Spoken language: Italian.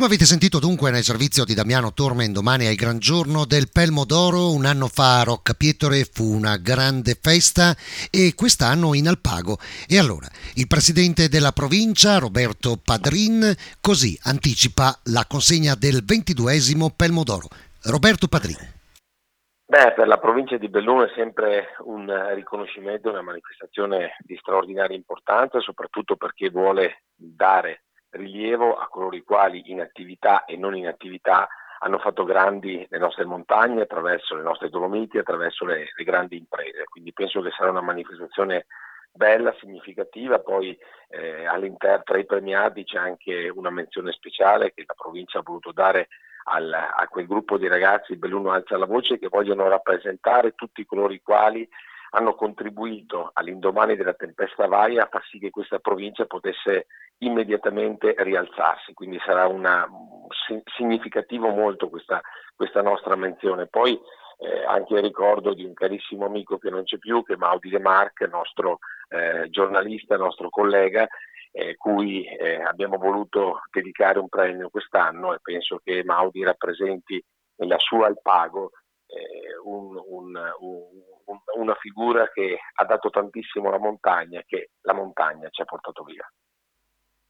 Come avete sentito dunque nel servizio di Damiano Tormen, domani è il gran giorno del Pelmo d'Oro. Un anno fa a Roccapietore fu una grande festa e quest'anno in Alpago. E allora, il presidente della provincia, Roberto Padrin, così anticipa la consegna del 22esimo Pelmo d'Oro. Roberto Padrin. Per la provincia di Belluno è sempre un riconoscimento, una manifestazione di straordinaria importanza, soprattutto perché vuole dare rilievo a coloro i quali in attività e non in attività hanno fatto grandi le nostre montagne attraverso le nostre Dolomiti, attraverso le grandi imprese. Quindi penso che sarà una manifestazione bella, significativa. Poi all'interno tra i premiati c'è anche una menzione speciale che la provincia ha voluto dare a quel gruppo di ragazzi Belluno Alza la Voce, che vogliono rappresentare tutti coloro i quali hanno contribuito all'indomani della tempesta Vaia a far sì che questa provincia potesse immediatamente rialzarsi. Quindi sarà significativo molto questa nostra menzione. Poi anche il ricordo di un carissimo amico che non c'è più, che è Maudi De Marc, nostro giornalista, nostro collega, cui abbiamo voluto dedicare un premio quest'anno, e penso che Maudi rappresenti nella sua Alpago una figura che ha dato tantissimo alla montagna, che la montagna ci ha portato via.